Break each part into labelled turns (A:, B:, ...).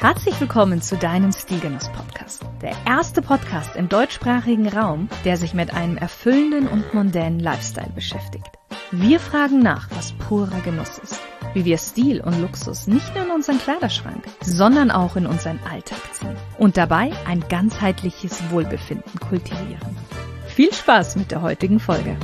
A: Herzlich willkommen zu deinem Stilgenuss-Podcast. Der erste Podcast im deutschsprachigen Raum, der sich mit einem erfüllenden und mondänen Lifestyle beschäftigt. Wir fragen nach, was purer Genuss ist. Wie wir Stil und Luxus nicht nur in unseren Kleiderschrank, sondern auch in unseren Alltag ziehen. Und dabei ein ganzheitliches Wohlbefinden kultivieren. Viel Spaß mit der heutigen Folge.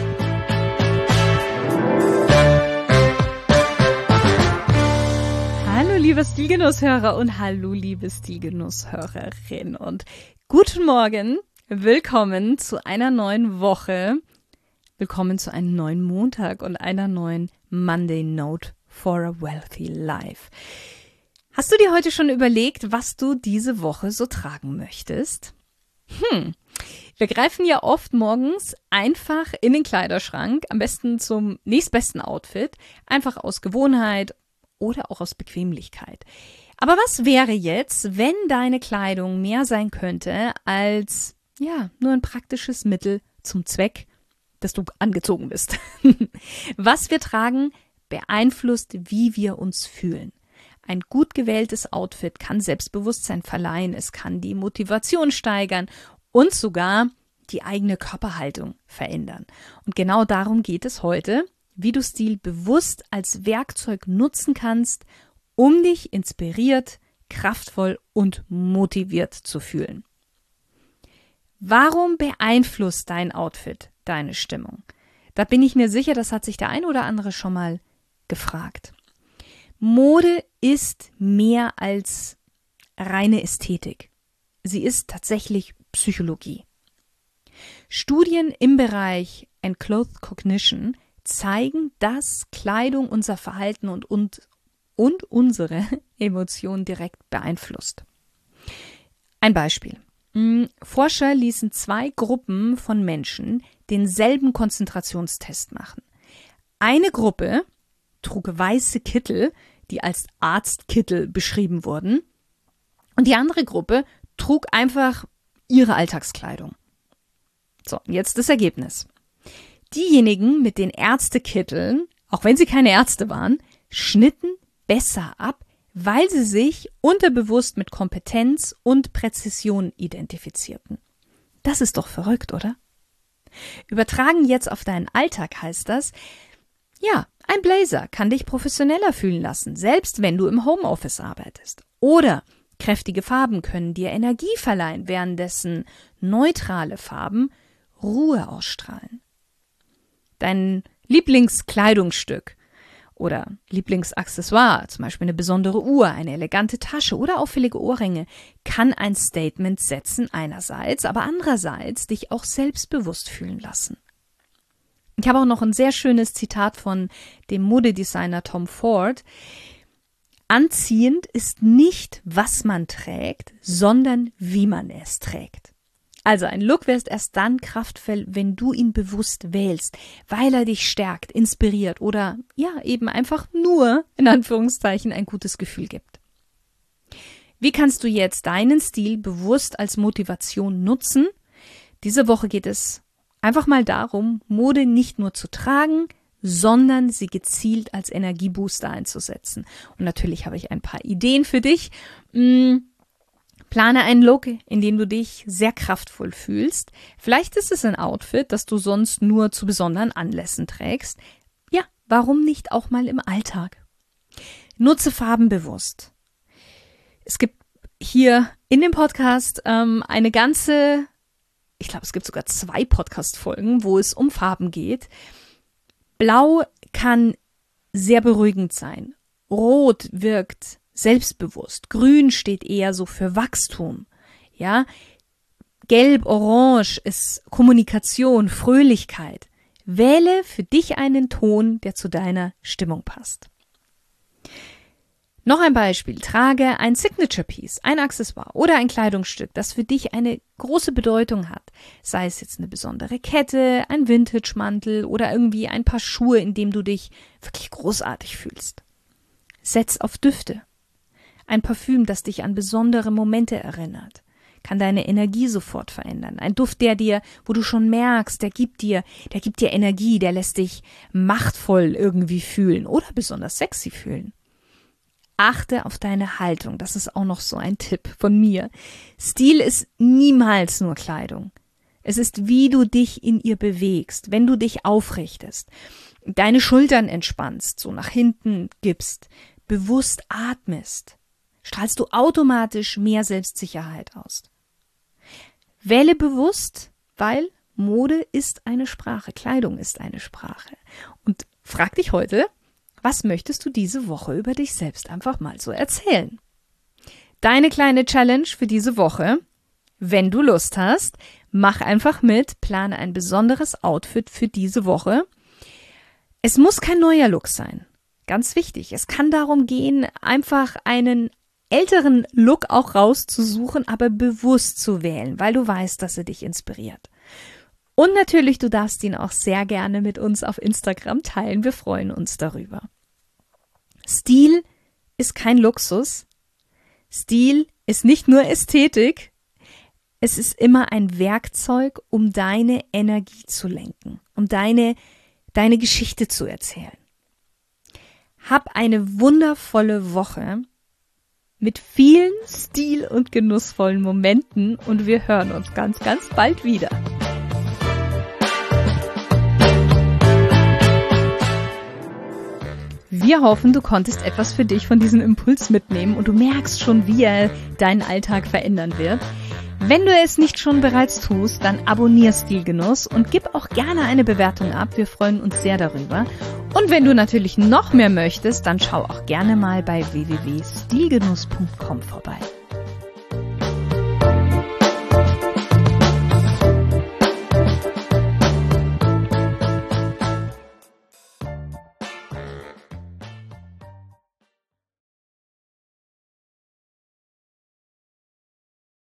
A: Hallo liebe Stilgenusshörer und hallo liebe Stilgenusshörerin und guten Morgen, willkommen zu einer neuen Woche, willkommen zu einem neuen Montag und einer neuen Monday Note for a Wealthy Life. Hast du dir heute schon überlegt, was du diese Woche so tragen möchtest? Wir greifen ja oft morgens einfach in den Kleiderschrank, am besten zum nächstbesten Outfit, einfach aus Gewohnheit oder auch aus Bequemlichkeit. Aber was wäre jetzt, wenn deine Kleidung mehr sein könnte als nur ein praktisches Mittel zum Zweck, dass du angezogen bist? Was wir tragen, beeinflusst, wie wir uns fühlen. Ein gut gewähltes Outfit kann Selbstbewusstsein verleihen, es kann die Motivation steigern und sogar die eigene Körperhaltung verändern. Und genau darum geht es heute, wie du Stil bewusst als Werkzeug nutzen kannst, um dich inspiriert, kraftvoll und motiviert zu fühlen. Warum beeinflusst dein Outfit deine Stimmung? Da bin ich mir sicher, das hat sich der ein oder andere schon mal gefragt. Mode ist mehr als reine Ästhetik. Sie ist tatsächlich Psychologie. Studien im Bereich Enclothed Cognition zeigen, dass Kleidung unser Verhalten und unsere Emotionen direkt beeinflusst. Ein Beispiel. Forscher ließen 2 Gruppen von Menschen denselben Konzentrationstest machen. Eine Gruppe trug weiße Kittel, die als Arztkittel beschrieben wurden, und die andere Gruppe trug einfach ihre Alltagskleidung. So, jetzt das Ergebnis. Diejenigen mit den Ärztekitteln, auch wenn sie keine Ärzte waren, schnitten besser ab, weil sie sich unterbewusst mit Kompetenz und Präzision identifizierten. Das ist doch verrückt, oder? Übertragen jetzt auf deinen Alltag heißt das, ein Blazer kann dich professioneller fühlen lassen, selbst wenn du im Homeoffice arbeitest. Oder kräftige Farben können dir Energie verleihen, währenddessen neutrale Farben Ruhe ausstrahlen. Dein Lieblingskleidungsstück oder Lieblingsaccessoire, zum Beispiel eine besondere Uhr, eine elegante Tasche oder auffällige Ohrringe, kann ein Statement setzen einerseits, aber andererseits dich auch selbstbewusst fühlen lassen. Ich habe auch noch ein sehr schönes Zitat von dem Modedesigner Tom Ford. Anziehend ist nicht, was man trägt, sondern wie man es trägt. Also ein Look wird erst dann kraftvoll, wenn du ihn bewusst wählst, weil er dich stärkt, inspiriert oder eben einfach nur, in Anführungszeichen, ein gutes Gefühl gibt. Wie kannst du jetzt deinen Stil bewusst als Motivation nutzen? Diese Woche geht es einfach mal darum, Mode nicht nur zu tragen, sondern sie gezielt als Energiebooster einzusetzen. Und natürlich habe ich ein paar Ideen für dich. Plane einen Look, in dem du dich sehr kraftvoll fühlst. Vielleicht ist es ein Outfit, das du sonst nur zu besonderen Anlässen trägst. Warum nicht auch mal im Alltag? Nutze Farben bewusst. Es gibt hier in dem Podcast ich glaube, es gibt sogar 2 Podcast-Folgen, wo es um Farben geht. Blau kann sehr beruhigend sein. Rot wirkt selbstbewusst. Grün steht eher so für Wachstum. Gelb, Orange ist Kommunikation, Fröhlichkeit. Wähle für dich einen Ton, der zu deiner Stimmung passt. Noch ein Beispiel. Trage ein Signature Piece, ein Accessoire oder ein Kleidungsstück, das für dich eine große Bedeutung hat. Sei es jetzt eine besondere Kette, ein Vintage-Mantel oder irgendwie ein paar Schuhe, in dem du dich wirklich großartig fühlst. Setz auf Düfte. Ein Parfüm, das dich an besondere Momente erinnert, kann deine Energie sofort verändern. Ein Duft, wo du schon merkst, der gibt dir Energie, der lässt dich machtvoll irgendwie fühlen oder besonders sexy fühlen. achte auf deine Haltung. Das ist auch noch so ein Tipp von mir. Stil ist niemals nur Kleidung. Es ist, wie du dich in ihr bewegst, wenn du dich aufrichtest, deine Schultern entspannst, so nach hinten gibst, bewusst atmest, strahlst du automatisch mehr Selbstsicherheit aus. Wähle bewusst, weil Mode ist eine Sprache, Kleidung ist eine Sprache. Und frag dich heute, was möchtest du diese Woche über dich selbst einfach mal so erzählen? Deine kleine Challenge für diese Woche, wenn du Lust hast, mach einfach mit, plane ein besonderes Outfit für diese Woche. Es muss kein neuer Look sein. Ganz wichtig. Es kann darum gehen, einfach einen älteren Look auch rauszusuchen, aber bewusst zu wählen, weil du weißt, dass er dich inspiriert. Und natürlich, du darfst ihn auch sehr gerne mit uns auf Instagram teilen. Wir freuen uns darüber. Stil ist kein Luxus. Stil ist nicht nur Ästhetik. Es ist immer ein Werkzeug, um deine Energie zu lenken, um deine Geschichte zu erzählen. Hab eine wundervolle Woche mit vielen stil- und genussvollen Momenten und wir hören uns ganz, ganz bald wieder. Wir hoffen, du konntest etwas für dich von diesem Impuls mitnehmen und du merkst schon, wie er deinen Alltag verändern wird. Wenn du es nicht schon bereits tust, dann abonnier Stilgenuss und gib auch gerne eine Bewertung ab. Wir freuen uns sehr darüber. Und wenn du natürlich noch mehr möchtest, dann schau auch gerne mal bei www.stilgenuss.com vorbei.